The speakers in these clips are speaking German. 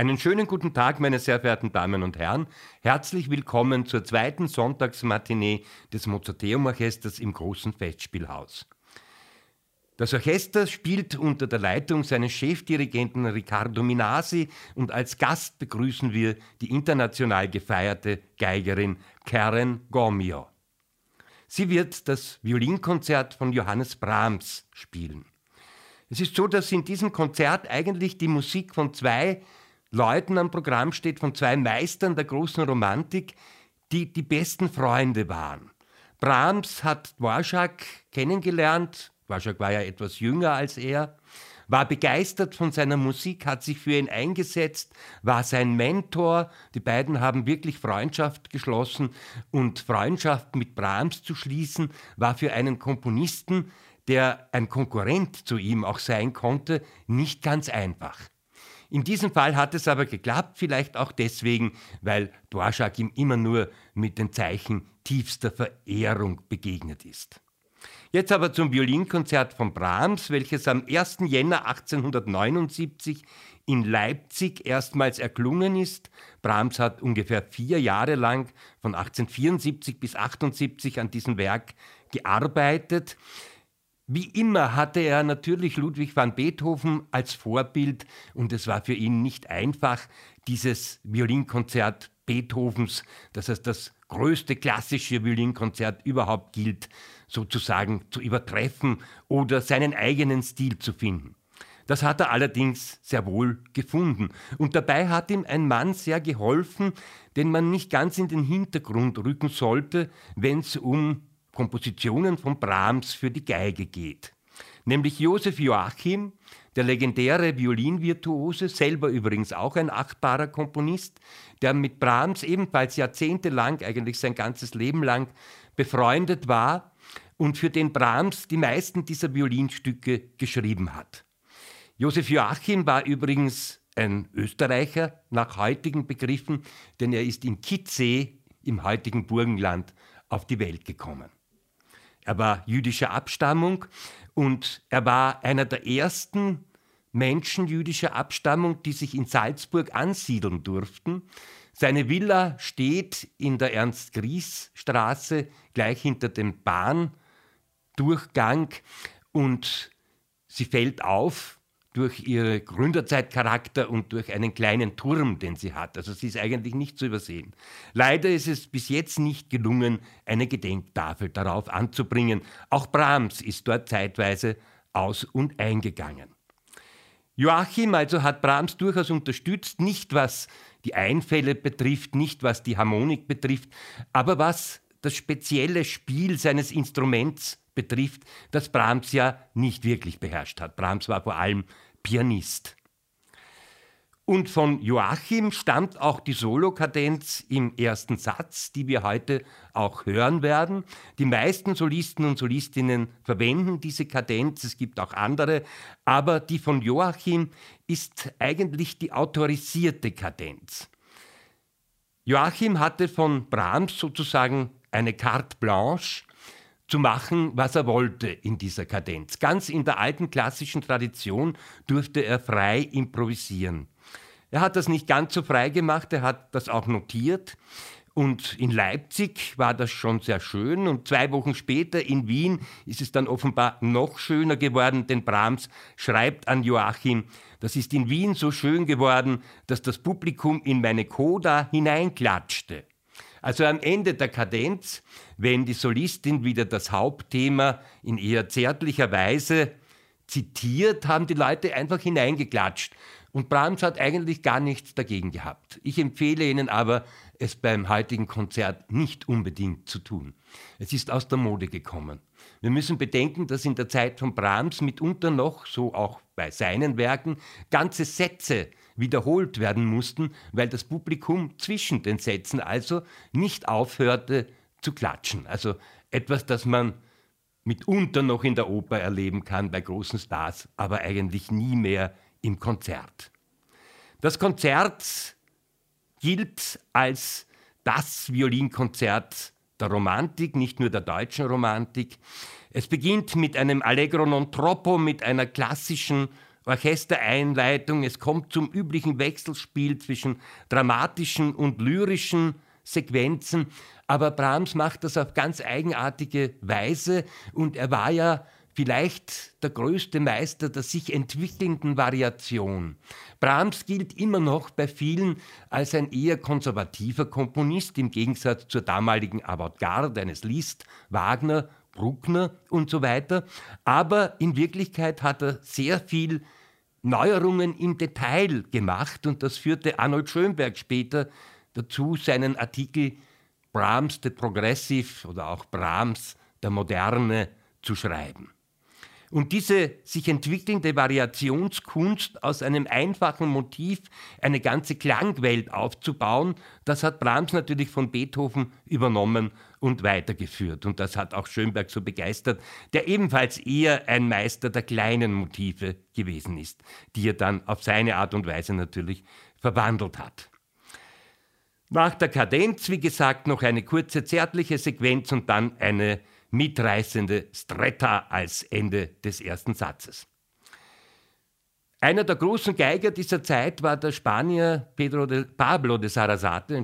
Einen schönen guten Tag, meine sehr verehrten Damen und Herren. Herzlich willkommen zur zweiten Sonntagsmatinee des Mozarteum-Orchesters im Großen Festspielhaus. Das Orchester spielt unter der Leitung seines Chefdirigenten Riccardo Minasi und als Gast begrüßen wir die international gefeierte Geigerin Karen Gomio. Sie wird das Violinkonzert von Johannes Brahms spielen. Es ist so, dass in diesem Konzert eigentlich die Musik von zwei Leuten am Programm steht, von zwei Meistern der großen Romantik, die die besten Freunde waren. Brahms hat Dvorak kennengelernt, Dvorak war ja etwas jünger als er, war begeistert von seiner Musik, hat sich für ihn eingesetzt, war sein Mentor. Die beiden haben wirklich Freundschaft geschlossen und Freundschaft mit Brahms zu schließen, war für einen Komponisten, der ein Konkurrent zu ihm auch sein konnte, nicht ganz einfach. In diesem Fall hat es aber geklappt, vielleicht auch deswegen, weil Dvorak ihm immer nur mit den Zeichen tiefster Verehrung begegnet ist. Jetzt aber zum Violinkonzert von Brahms, welches am 1. Jänner 1879 in Leipzig erstmals erklungen ist. Brahms hat ungefähr 4 Jahre lang, von 1874 bis 1878, an diesem Werk gearbeitet. Wie immer hatte er natürlich Ludwig van Beethoven als Vorbild und es war für ihn nicht einfach, dieses Violinkonzert Beethovens, das als das größte klassische Violinkonzert überhaupt gilt, sozusagen zu übertreffen oder seinen eigenen Stil zu finden. Das hat er allerdings sehr wohl gefunden. Und dabei hat ihm ein Mann sehr geholfen, den man nicht ganz in den Hintergrund rücken sollte, wenn es um Kompositionen von Brahms für die Geige geht. Nämlich Joseph Joachim, der legendäre Violinvirtuose, selber übrigens auch ein achtbarer Komponist, der mit Brahms ebenfalls jahrzehntelang, eigentlich sein ganzes Leben lang, befreundet war und für den Brahms die meisten dieser Violinstücke geschrieben hat. Joseph Joachim war übrigens ein Österreicher nach heutigen Begriffen, denn er ist in Kitzee im heutigen Burgenland auf die Welt gekommen. Er war jüdischer Abstammung und er war einer der ersten Menschen jüdischer Abstammung, die sich in Salzburg ansiedeln durften. Seine Villa steht in der Ernst-Gries-Straße, gleich hinter dem Bahndurchgang, und sie fällt auf durch ihren Gründerzeitcharakter und durch einen kleinen Turm, den sie hat. Also sie ist eigentlich nicht zu übersehen. Leider ist es bis jetzt nicht gelungen, eine Gedenktafel darauf anzubringen. Auch Brahms ist dort zeitweise aus- und eingegangen. Joachim also hat Brahms durchaus unterstützt, nicht was die Einfälle betrifft, nicht was die Harmonik betrifft, aber was das spezielle Spiel seines Instruments betrifft, das Brahms ja nicht wirklich beherrscht hat. Brahms war vor allem Pianist. Und von Joachim stammt auch die Solokadenz im ersten Satz, die wir heute auch hören werden. Die meisten Solisten und Solistinnen verwenden diese Kadenz, es gibt auch andere, aber die von Joachim ist eigentlich die autorisierte Kadenz. Joachim hatte von Brahms sozusagen eine carte blanche, zu machen, was er wollte in dieser Kadenz. Ganz in der alten klassischen Tradition durfte er frei improvisieren. Er hat das nicht ganz so frei gemacht, er hat das auch notiert. Und in Leipzig war das schon sehr schön. Und 2 Wochen später in Wien ist es dann offenbar noch schöner geworden, denn Brahms schreibt an Joachim: Das ist in Wien so schön geworden, dass das Publikum in meine Coda hineinklatschte. Also am Ende der Kadenz, wenn die Solistin wieder das Hauptthema in eher zärtlicher Weise zitiert, haben die Leute einfach hineingeklatscht. Und Brahms hat eigentlich gar nichts dagegen gehabt. Ich empfehle Ihnen aber, es beim heutigen Konzert nicht unbedingt zu tun. Es ist aus der Mode gekommen. Wir müssen bedenken, dass in der Zeit von Brahms mitunter noch, so auch bei seinen Werken, ganze Sätze wiederholt werden mussten, weil das Publikum zwischen den Sätzen also nicht aufhörte zu klatschen. Also etwas, das man mitunter noch in der Oper erleben kann bei großen Stars, aber eigentlich nie mehr im Konzert. Das Konzert gilt als das Violinkonzert der Romantik, nicht nur der deutschen Romantik. Es beginnt mit einem Allegro non troppo, mit einer klassischen Orchestereinleitung, es kommt zum üblichen Wechselspiel zwischen dramatischen und lyrischen Sequenzen, aber Brahms macht das auf ganz eigenartige Weise und er war ja vielleicht der größte Meister der sich entwickelnden Variation. Brahms gilt immer noch bei vielen als ein eher konservativer Komponist, im Gegensatz zur damaligen Avantgarde eines Liszt, Wagner, Bruckner und so weiter. Aber in Wirklichkeit hat er sehr viel Neuerungen im Detail gemacht und das führte Arnold Schönberg später dazu, seinen Artikel Brahms the Progressive oder auch Brahms der Moderne zu schreiben. Und diese sich entwickelnde Variationskunst aus einem einfachen Motiv eine ganze Klangwelt aufzubauen, das hat Brahms natürlich von Beethoven übernommen und weitergeführt. Und das hat auch Schönberg so begeistert, der ebenfalls eher ein Meister der kleinen Motive gewesen ist, die er dann auf seine Art und Weise natürlich verwandelt hat. Nach der Kadenz, wie gesagt, noch eine kurze zärtliche Sequenz und dann eine mitreißende Stretta als Ende des ersten Satzes. Einer der großen Geiger dieser Zeit war der Spanier Pablo de Sarasate,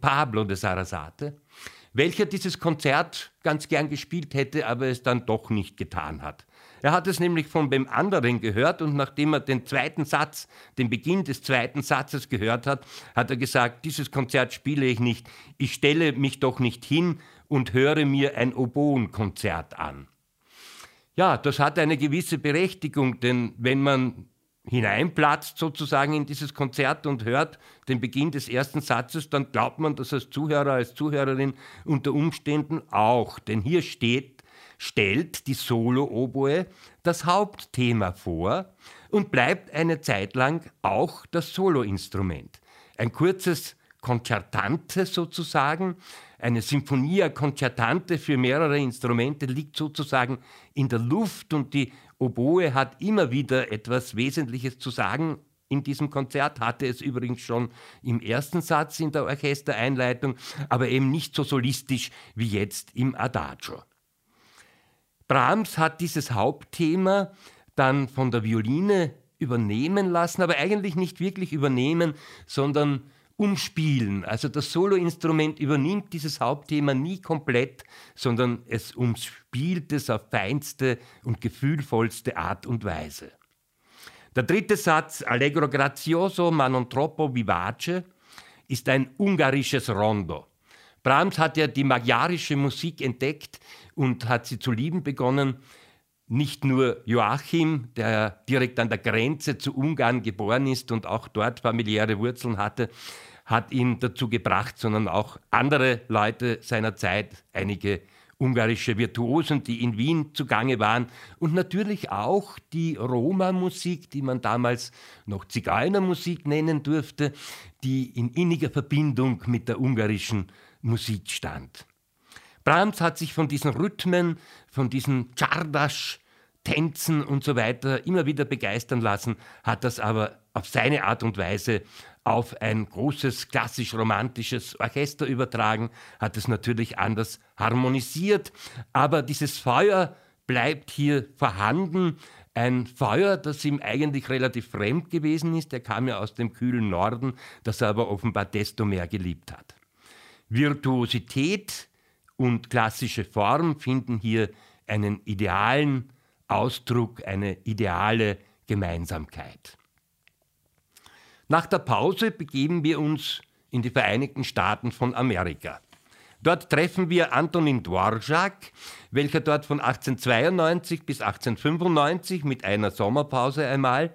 welcher dieses Konzert ganz gern gespielt hätte, aber es dann doch nicht getan hat. Er hat es nämlich von dem anderen gehört und nachdem er den Beginn des zweiten Satzes gehört hat, hat er gesagt, dieses Konzert spiele ich nicht, ich stelle mich doch nicht hin und höre mir ein Oboenkonzert an. Ja, das hat eine gewisse Berechtigung, denn wenn man hineinplatzt sozusagen in dieses Konzert und hört den Beginn des ersten Satzes, dann glaubt man das als Zuhörer, als Zuhörerin unter Umständen auch. Denn hier stellt die Solo-Oboe das Hauptthema vor und bleibt eine Zeit lang auch das Soloinstrument. Ein kurzes Concertante sozusagen, eine Sinfonia Concertante für mehrere Instrumente liegt sozusagen in der Luft und die Oboe hat immer wieder etwas Wesentliches zu sagen. In diesem Konzert hatte es übrigens schon im ersten Satz in der Orchestereinleitung, aber eben nicht so solistisch wie jetzt im Adagio. Brahms hat dieses Hauptthema dann von der Violine übernehmen lassen, aber eigentlich nicht wirklich übernehmen, sondern umspielen. Also das Soloinstrument übernimmt dieses Hauptthema nie komplett, sondern es umspielt es auf feinste und gefühlvollste Art und Weise. Der dritte Satz, Allegro grazioso ma non troppo vivace, ist ein ungarisches Rondo. Brahms hat ja die magyarische Musik entdeckt und hat sie zu lieben begonnen. Nicht nur Joachim, der direkt an der Grenze zu Ungarn geboren ist und auch dort familiäre Wurzeln hatte, hat ihn dazu gebracht, sondern auch andere Leute seiner Zeit, einige ungarische Virtuosen, die in Wien zugange waren und natürlich auch die Roma-Musik, die man damals noch Zigeunermusik nennen durfte, die in inniger Verbindung mit der ungarischen Musik stand. Brahms hat sich von diesen Rhythmen, von diesen Czardas-Tänzen und so weiter immer wieder begeistern lassen, hat das aber auf seine Art und Weise auf ein großes klassisch-romantisches Orchester übertragen, hat es natürlich anders harmonisiert, aber dieses Feuer bleibt hier vorhanden, ein Feuer, das ihm eigentlich relativ fremd gewesen ist, er kam ja aus dem kühlen Norden, das er aber offenbar desto mehr geliebt hat. Virtuosität und klassische Form finden hier einen idealen Ausdruck, eine ideale Gemeinsamkeit. Nach der Pause begeben wir uns in die Vereinigten Staaten von Amerika. Dort treffen wir Antonin Dvorak, welcher dort von 1892 bis 1895 mit einer Sommerpause einmal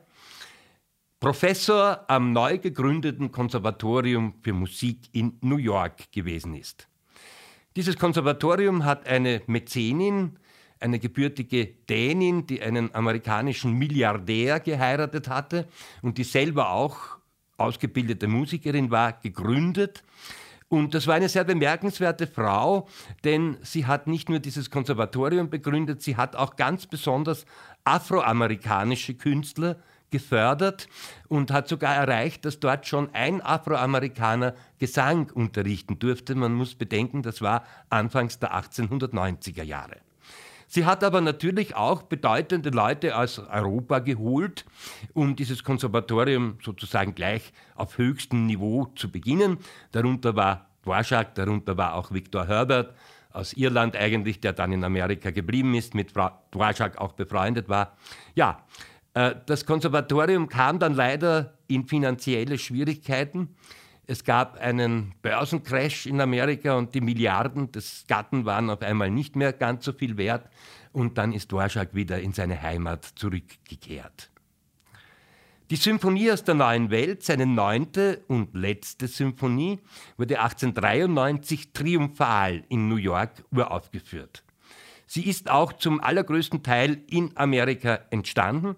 Professor am neu gegründeten Konservatorium für Musik in New York gewesen ist. Dieses Konservatorium hat eine Mäzenin, eine gebürtige Dänin, die einen amerikanischen Milliardär geheiratet hatte und die selber auch ausgebildete Musikerin war, gegründet. Und das war eine sehr bemerkenswerte Frau, denn sie hat nicht nur dieses Konservatorium begründet, sie hat auch ganz besonders afroamerikanische Künstler gefördert und hat sogar erreicht, dass dort schon ein Afroamerikaner Gesang unterrichten durfte. Man muss bedenken, das war anfangs der 1890er Jahre. Sie hat aber natürlich auch bedeutende Leute aus Europa geholt, um dieses Konservatorium sozusagen gleich auf höchstem Niveau zu beginnen. Darunter war Dvorak, darunter war auch Victor Herbert aus Irland eigentlich, der dann in Amerika geblieben ist, mit Dvorak auch befreundet war. Ja, das Konservatorium kam dann leider in finanzielle Schwierigkeiten. Es gab einen Börsencrash in Amerika und die Milliarden des Gatten waren auf einmal nicht mehr ganz so viel wert. Und dann ist Dvorak wieder in seine Heimat zurückgekehrt. Die Symphonie aus der Neuen Welt, seine 9. und letzte Symphonie, wurde 1893 triumphal in New York uraufgeführt. Sie ist auch zum allergrößten Teil in Amerika entstanden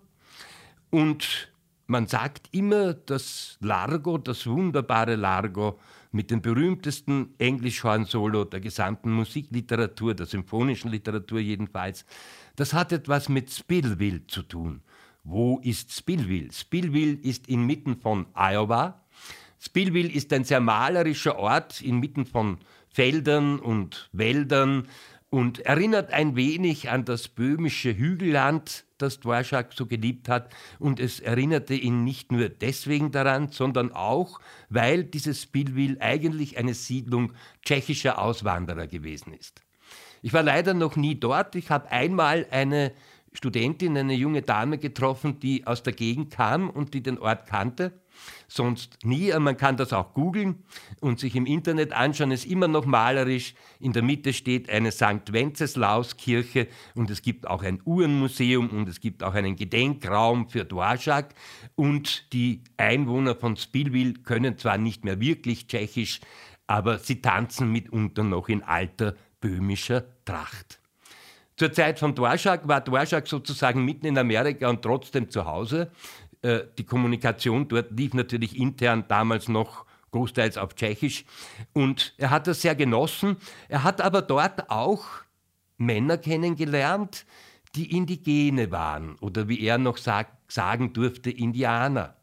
und man sagt immer, das Largo, das wunderbare Largo mit dem berühmtesten Englischhorn-Solo der gesamten Musikliteratur, der symphonischen Literatur jedenfalls, das hat etwas mit Spillville zu tun. Wo ist Spillville? Spillville ist inmitten von Iowa. Spillville ist ein sehr malerischer Ort inmitten von Feldern und Wäldern und erinnert ein wenig an das böhmische Hügelland, das Dvorak so geliebt hat. Und es erinnerte ihn nicht nur deswegen daran, sondern auch, weil dieses Spillville eigentlich eine Siedlung tschechischer Auswanderer gewesen ist. Ich war leider noch nie dort. Ich habe einmal eine Studentin, eine junge Dame getroffen, die aus der Gegend kam und die den Ort kannte. Sonst nie. Man kann das auch googeln und sich im Internet anschauen. Es ist immer noch malerisch. In der Mitte steht eine St. Wenceslauskirche und es gibt auch ein Uhrenmuseum und es gibt auch einen Gedenkraum für Dvorak. Und die Einwohner von Spillville können zwar nicht mehr wirklich tschechisch, aber sie tanzen mitunter noch in alter böhmischer Tracht. Zur Zeit von Dvorak war Dvorak sozusagen mitten in Amerika und trotzdem zu Hause. Die Kommunikation dort lief natürlich intern damals noch großteils auf Tschechisch und er hat das sehr genossen. Er hat aber dort auch Männer kennengelernt, die Indigene waren oder wie er noch sagen durfte, Indianer.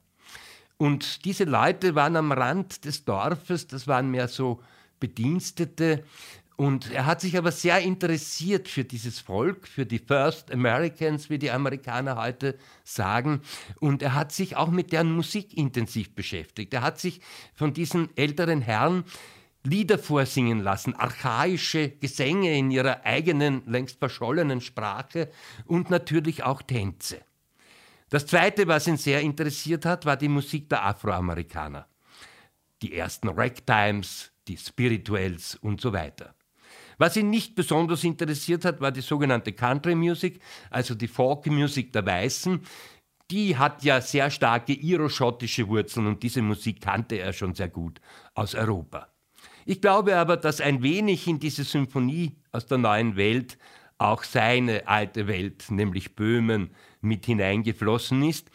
Und diese Leute waren am Rand des Dorfes, das waren mehr so Bedienstete. Und er hat sich aber sehr interessiert für dieses Volk, für die First Americans, wie die Amerikaner heute sagen. Und er hat sich auch mit deren Musik intensiv beschäftigt. Er hat sich von diesen älteren Herren Lieder vorsingen lassen, archaische Gesänge in ihrer eigenen, längst verschollenen Sprache und natürlich auch Tänze. Das Zweite, was ihn sehr interessiert hat, war die Musik der Afroamerikaner. Die ersten Ragtimes, die Spirituals und so weiter. Was ihn nicht besonders interessiert hat, war die sogenannte Country Music, also die Folk Music der Weißen. Die hat ja sehr starke iroschottische Wurzeln und diese Musik kannte er schon sehr gut aus Europa. Ich glaube aber, dass ein wenig in diese Symphonie aus der Neuen Welt auch seine alte Welt, nämlich Böhmen, mit hineingeflossen ist.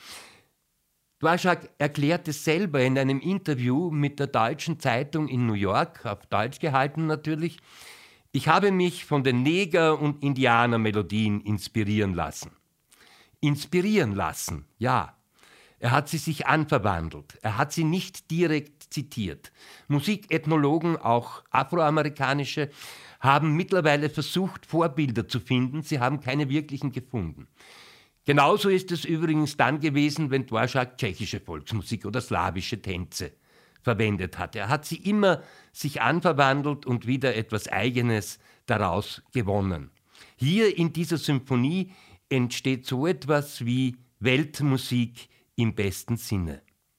Dvorak erklärte selber in einem Interview mit der Deutschen Zeitung in New York, auf Deutsch gehalten natürlich, ich habe mich von den Neger- und Indianermelodien inspirieren lassen. Inspirieren lassen, ja. Er hat sie sich anverwandelt. Er hat sie nicht direkt zitiert. Musikethnologen, auch afroamerikanische, haben mittlerweile versucht, Vorbilder zu finden. Sie haben keine wirklichen gefunden. Genauso ist es übrigens dann gewesen, wenn Dvorak tschechische Volksmusik oder slawische Tänze verwendet hat. Er hat sie immer sich anverwandelt und wieder etwas Eigenes daraus gewonnen. Hier in dieser Symphonie entsteht so etwas wie Weltmusik im besten Sinne.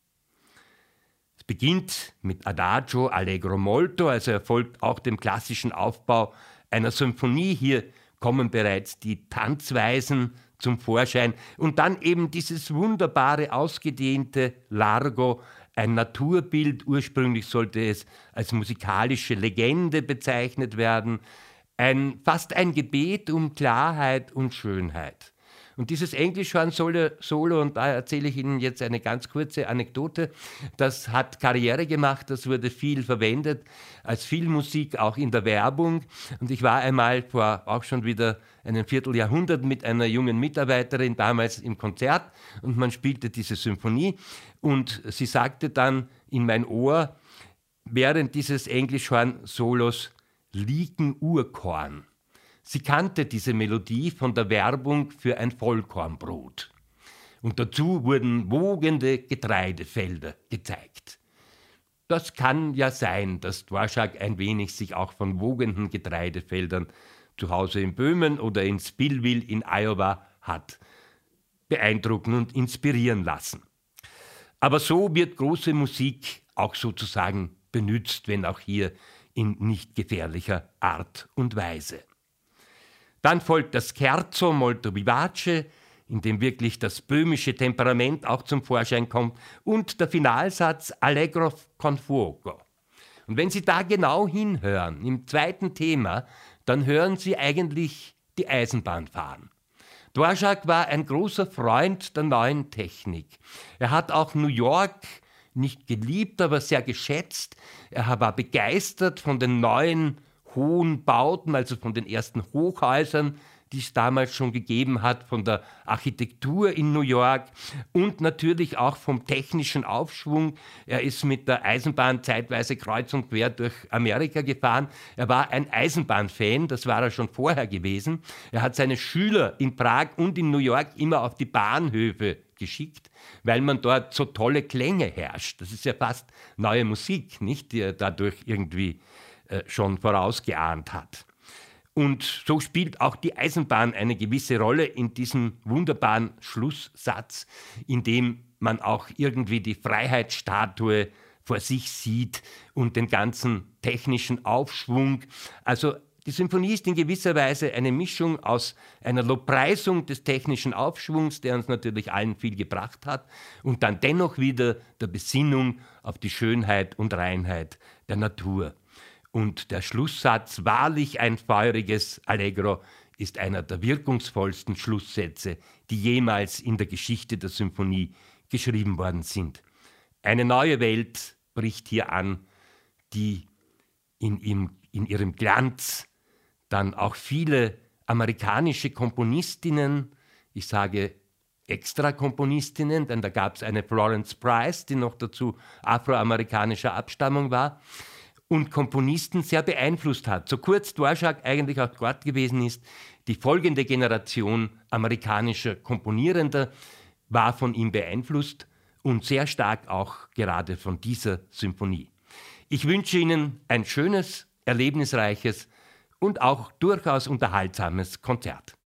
Es beginnt mit Adagio, Allegro molto, also erfolgt auch dem klassischen Aufbau einer Symphonie. Hier kommen bereits die Tanzweisen zum Vorschein und dann eben dieses wunderbare, ausgedehnte Largo, ein Naturbild. Ursprünglich sollte es als musikalische Legende bezeichnet werden, fast ein Gebet um Klarheit und Schönheit. Und dieses Englischhorn-Solo, und da erzähle ich Ihnen jetzt eine ganz kurze Anekdote, das hat Karriere gemacht, das wurde viel verwendet als Filmmusik, auch in der Werbung. Und ich war einmal vor auch schon wieder einem Vierteljahrhundert mit einer jungen Mitarbeiterin damals im Konzert und man spielte diese Symphonie und sie sagte dann in mein Ohr, während dieses Englischhorn-Solos liegen Urkorn. Sie kannte diese Melodie von der Werbung für ein Vollkornbrot. Und dazu wurden wogende Getreidefelder gezeigt. Das kann ja sein, dass Dvorak ein wenig sich auch von wogenden Getreidefeldern zu Hause in Böhmen oder in Spillville in Iowa hat beeindrucken und inspirieren lassen. Aber so wird große Musik auch sozusagen benützt, wenn auch hier in nicht gefährlicher Art und Weise. Dann folgt das Scherzo molto vivace, in dem wirklich das böhmische Temperament auch zum Vorschein kommt, und der Finalsatz Allegro con fuoco. Und wenn Sie da genau hinhören, im zweiten Thema, dann hören Sie eigentlich die Eisenbahn fahren. Dvorak war ein großer Freund der neuen Technik. Er hat auch New York nicht geliebt, aber sehr geschätzt. Er war begeistert von den neuen hohen Bauten, also von den ersten Hochhäusern, die es damals schon gegeben hat, von der Architektur in New York und natürlich auch vom technischen Aufschwung. Er ist mit der Eisenbahn zeitweise kreuz und quer durch Amerika gefahren. Er war ein Eisenbahnfan, das war er schon vorher gewesen. Er hat seine Schüler in Prag und in New York immer auf die Bahnhöfe geschickt, weil man dort so tolle Klänge herrscht. Das ist ja fast neue Musik, nicht, die er dadurch irgendwie schon vorausgeahnt hat. Und so spielt auch die Eisenbahn eine gewisse Rolle in diesem wunderbaren Schlusssatz, in dem man auch irgendwie die Freiheitsstatue vor sich sieht und den ganzen technischen Aufschwung. Also die Symphonie ist in gewisser Weise eine Mischung aus einer Lobpreisung des technischen Aufschwungs, der uns natürlich allen viel gebracht hat, und dann dennoch wieder der Besinnung auf die Schönheit und Reinheit der Natur. Und der Schlusssatz, wahrlich ein feuriges Allegro, ist einer der wirkungsvollsten Schlusssätze, die jemals in der Geschichte der Symphonie geschrieben worden sind. Eine neue Welt bricht hier an, die in ihrem Glanz dann auch viele amerikanische Komponistinnen, ich sage Extra-Komponistinnen, denn da gab es eine Florence Price, die noch dazu afroamerikanischer Abstammung war, und Komponisten sehr beeinflusst hat. So kurz Dvorak eigentlich auch dort gewesen ist, die folgende Generation amerikanischer Komponierender war von ihm beeinflusst und sehr stark auch gerade von dieser Symphonie. Ich wünsche Ihnen ein schönes, erlebnisreiches und auch durchaus unterhaltsames Konzert.